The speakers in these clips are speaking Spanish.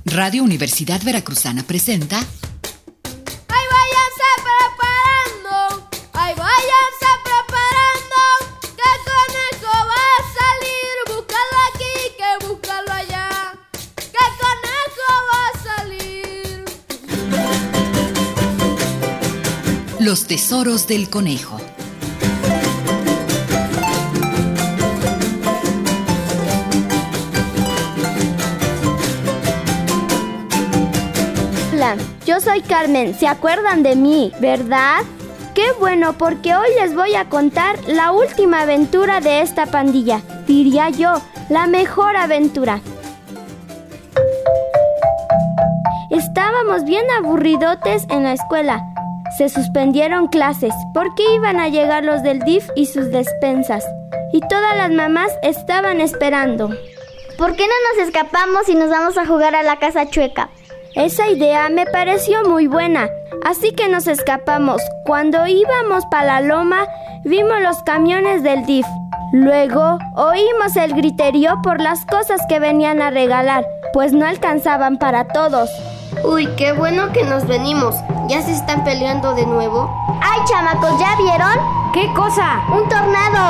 Radio Universidad Veracruzana presenta... ¡Ay, váyanse preparando! ¡Ay, váyanse preparando! ¡Que conejo va a salir! ¡Búscalo aquí, que búscalo allá! ¡Que conejo va a salir! Los tesoros del conejo. Yo soy Carmen, ¿se acuerdan de mí, verdad? Qué bueno, porque hoy les voy a contar la última aventura de esta pandilla. Diría yo, la mejor aventura. Estábamos bien aburridotes en la escuela. Se suspendieron clases porque iban a llegar los del DIF y sus despensas. Y todas las mamás estaban esperando. ¿Por qué no nos escapamos y nos vamos a jugar a la casa chueca? Esa idea me pareció muy buena, así que nos escapamos. Cuando íbamos para la loma, vimos los camiones del DIF. Luego, oímos el griterío por las cosas que venían a regalar, pues no alcanzaban para todos. Uy, qué bueno que nos venimos. ¿Ya se están peleando de nuevo? ¡Ay, chamacos! ¿Ya vieron? ¿Qué cosa? ¡Un tornado!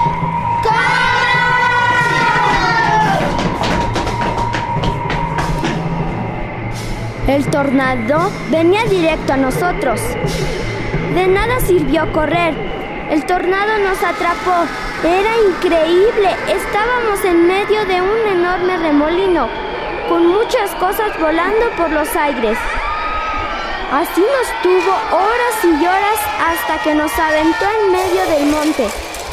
El tornado venía directo a nosotros. De nada sirvió correr. El tornado nos atrapó. Era increíble. Estábamos en medio de un enorme remolino, con muchas cosas volando por los aires. Así nos tuvo horas y horas hasta que nos aventó en medio del monte.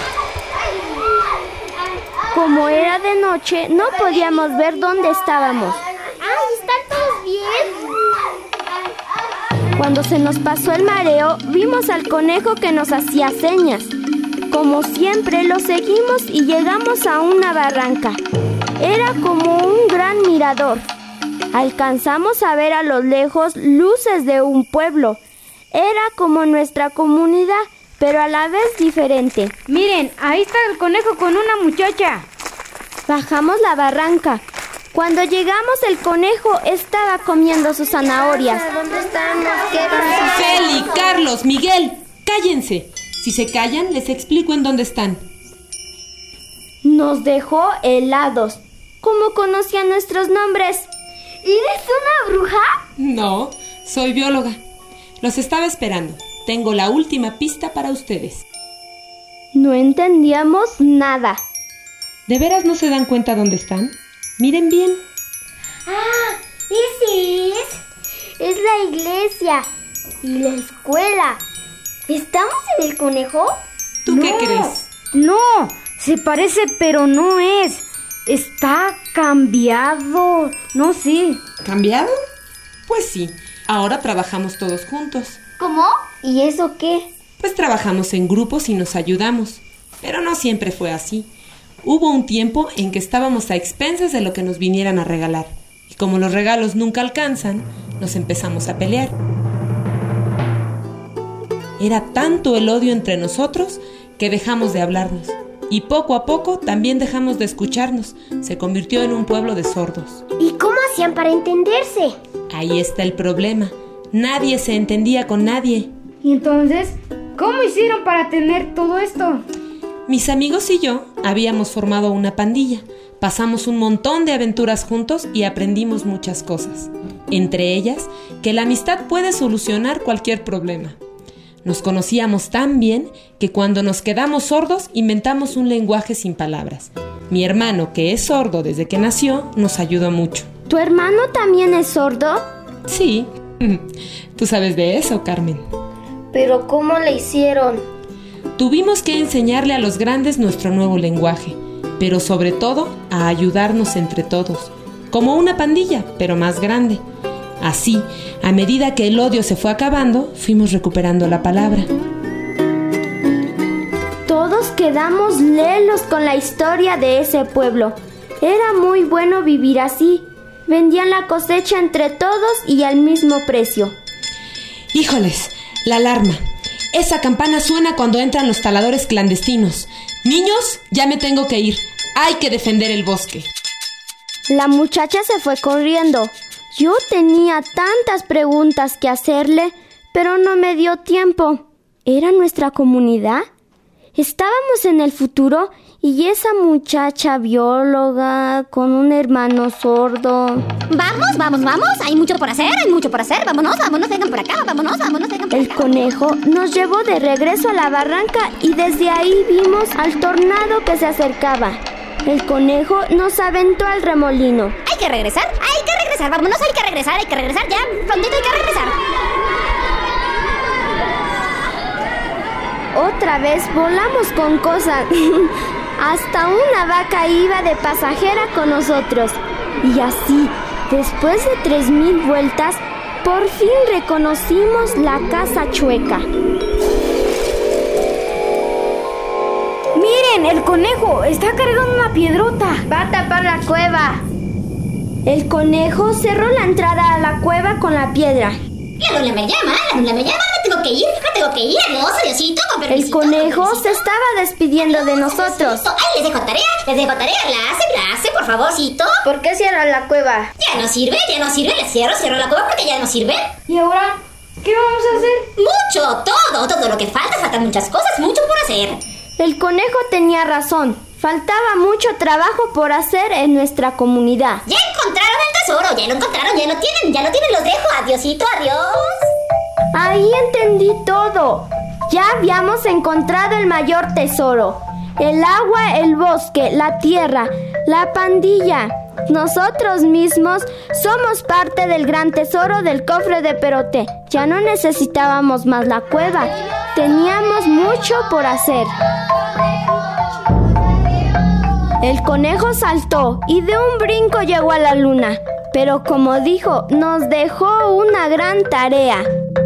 Como era de noche, no podíamos ver dónde estábamos. ¿Están todos bien? Cuando se nos pasó el mareo, vimos al conejo que nos hacía señas. Como siempre, lo seguimos y llegamos a una barranca. Era como un gran mirador. Alcanzamos a ver a lo lejos luces de un pueblo. Era como nuestra comunidad, pero a la vez diferente. Miren, ahí está el conejo con una muchacha. Bajamos la barranca. Cuando llegamos, el conejo estaba comiendo sus zanahorias. ¿Dónde estamos? ¿Qué Feli, Carlos, Miguel, cállense. Si se callan, les explico en dónde están. Nos dejó helados. ¿Cómo conocía nuestros nombres? ¿Eres una bruja? No, soy bióloga. Los estaba esperando. Tengo la última pista para ustedes. No entendíamos nada. ¿De veras no se dan cuenta dónde están? Miren bien. ¡Ah! ¡Ese es! Es la iglesia y la escuela. ¿Estamos en el conejo? ¿Tú qué crees? No, se parece pero no es. Está cambiado. No sé. ¿Cambiado? Pues sí, ahora trabajamos todos juntos. ¿Cómo? ¿Y eso qué? Pues trabajamos en grupos y nos ayudamos. Pero no siempre fue así. Hubo un tiempo en que estábamos a expensas de lo que nos vinieran a regalar. Y como los regalos nunca alcanzan, nos empezamos a pelear. Era tanto el odio entre nosotros que dejamos de hablarnos. Y poco a poco también dejamos de escucharnos. Se convirtió en un pueblo de sordos. ¿Y cómo hacían para entenderse? Ahí está el problema. Nadie se entendía con nadie. ¿Y entonces cómo hicieron para tener todo esto? Mis amigos y yo habíamos formado una pandilla. Pasamos un montón de aventuras juntos y aprendimos muchas cosas. Entre ellas, que la amistad puede solucionar cualquier problema. Nos conocíamos tan bien que cuando nos quedamos sordos inventamos un lenguaje sin palabras. Mi hermano, que es sordo desde que nació, nos ayudó mucho. ¿Tu hermano también es sordo? Sí. ¿Tú sabes de eso, Carmen? ¿Pero cómo le hicieron? Tuvimos que enseñarle a los grandes nuestro nuevo lenguaje, pero sobre todo a ayudarnos entre todos, como una pandilla, pero más grande. Así, a medida que el odio se fue acabando, fuimos recuperando la palabra. Todos quedamos lelos con la historia de ese pueblo. Era muy bueno vivir así. Vendían la cosecha entre todos y al mismo precio. ¡Híjoles! La alarma. Esa campana suena cuando entran los taladores clandestinos. Niños, ya me tengo que ir. Hay que defender el bosque. La muchacha se fue corriendo. Yo tenía tantas preguntas que hacerle, pero no me dio tiempo. ¿Era nuestra comunidad? Estábamos en el futuro y esa muchacha bióloga con un hermano sordo. Vamos. Hay mucho por hacer. Vámonos, vengan por acá. Vámonos, vengan por acá. El conejo nos llevó de regreso a la barranca y desde ahí vimos al tornado que se acercaba. El conejo nos aventó al remolino. Hay que regresar. Vámonos, hay que regresar. Ya, prontito hay que regresar. Otra vez volamos con cosas. Hasta una vaca iba de pasajera con nosotros. Y así, después de 3000 vueltas, por fin reconocimos la casa chueca. ¡Miren! ¡El conejo está cargando una piedrota! Va a tapar la cueva. El conejo cerró la entrada a la cueva con la piedra. La luna me llama, me tengo que ir, adiós, adiosito, con permisito. El conejo se estaba despidiendo de nosotros. Ay, les dejo tarea, la hace, por favorcito. ¿Por qué cierran la cueva? Ya no sirve, le cierro la cueva porque ya no sirve. ¿Y ahora qué vamos a hacer? Mucho, todo lo que faltan muchas cosas, mucho por hacer. El conejo tenía razón. Faltaba mucho trabajo por hacer en nuestra comunidad. Ya encontraron el tesoro, ya lo encontraron, ya lo tienen, los dejo, adiosito, adiós. Ahí entendí todo. Ya habíamos encontrado el mayor tesoro. El agua, el bosque, la tierra, la pandilla. Nosotros mismos somos parte del gran tesoro del cofre de Perote. Ya no necesitábamos más la cueva. Teníamos mucho por hacer. El conejo saltó y de un brinco llegó a la luna. Pero como dijo, nos dejó una gran tarea.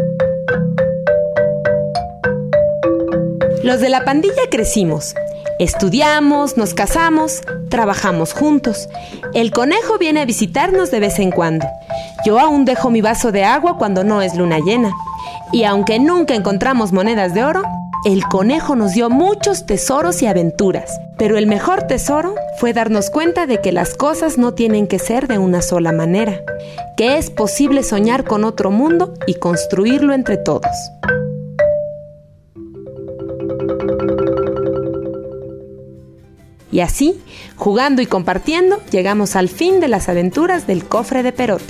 Los de la pandilla crecimos. Estudiamos, nos casamos, trabajamos juntos. El conejo viene a visitarnos de vez en cuando. Yo aún dejo mi vaso de agua cuando no es luna llena. Y aunque nunca encontramos monedas de oro, el conejo nos dio muchos tesoros y aventuras. Pero el mejor tesoro fue darnos cuenta de que las cosas no tienen que ser de una sola manera, que es posible soñar con otro mundo y construirlo entre todos. Y así, jugando y compartiendo, llegamos al fin de las aventuras del cofre de Perote.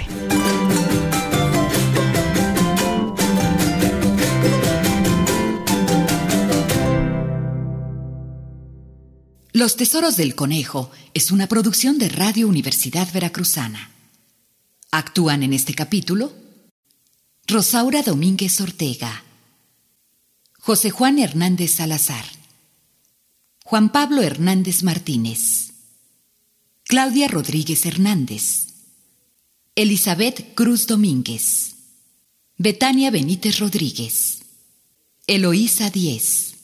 Los Tesoros del Conejo es una producción de Radio Universidad Veracruzana. Actúan en este capítulo Rosaura Domínguez Ortega, José Juan Hernández Salazar, Juan Pablo Hernández Martínez, Claudia Rodríguez Hernández, Elizabeth Cruz Domínguez, Betania Benítez Rodríguez, Eloísa Díez,